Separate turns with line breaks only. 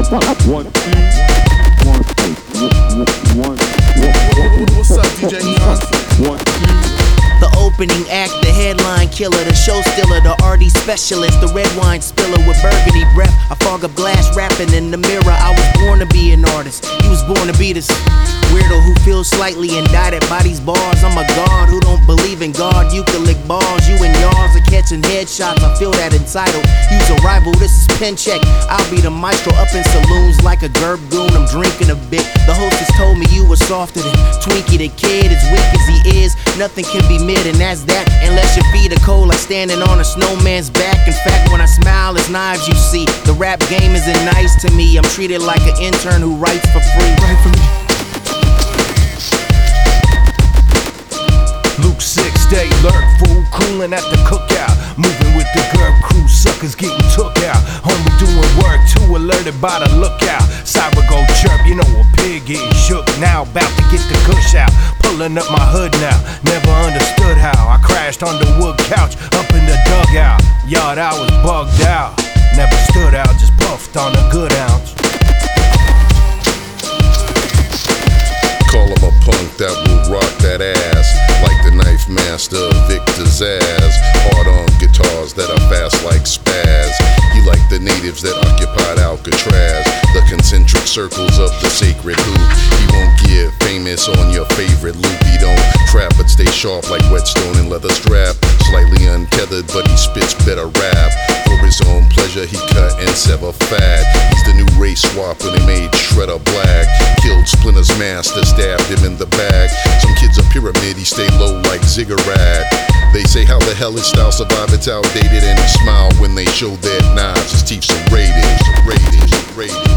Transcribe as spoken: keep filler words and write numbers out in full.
One, two, one, two, one,
what's up, D J Neon?
one, two.
The opening act, the headline killer, the show stiller, the R D specialist, the red wine spiller with burgundy breath. I fog up glass rapping in the mirror. I was born to be an artist. He was born to be this weirdo who feels slightly indicted by these bars. I'm a god who don't believe in God. You can lick balls, you and y'alls are catching headshots. I feel that entitled. Use a rival, this is pen check. I'll be the maestro up in saloons like a Gerb goon. I'm drinking a bit. The hostess told me you were softer than Twinkie the kid. As weak as he is, nothing can be mid, and that's that. Unless your feet are cold like standing on a snowman's back. In fact, when I smile, it's knives you see. The rap game isn't nice to me. I'm treated like an intern who writes for free.
Right for me.
Luke six, stay alert, fool, coolin' at the cookout. Moving with the Gerb crew, suckers getting took out. Homie doing work, too alerted by the lookout. Cyber go chirp, you know a pig getting shook now. About to get the kush out, pulling up my hood now. Never understood how I crashed on the wood couch, up in the dugout. Yard, I was bugged out. Never stood out, just puffed on a good ounce.
Call him a punk that will rock that ass, like the knife master of Victor's ass. Hard on guitars that are fast like spaz. He like the natives that occupied Alcatraz, the concentric circles of the sacred hoop. He won't get famous on your favorite loop. He don't trap but stay sharp like whetstone and leather strap. Slightly untethered but he spits better rap. For his own pleasure he cut and sever fat. He's the new race swap when they made Shredder black. Killed Splinter's master, stabbed him in the back. Some kids a pyramid, he stay low like Ziggurat. They say how the hell his style survive, it's outdated. And he smile when they show their knives, his teeth serrated, serrated, serrated.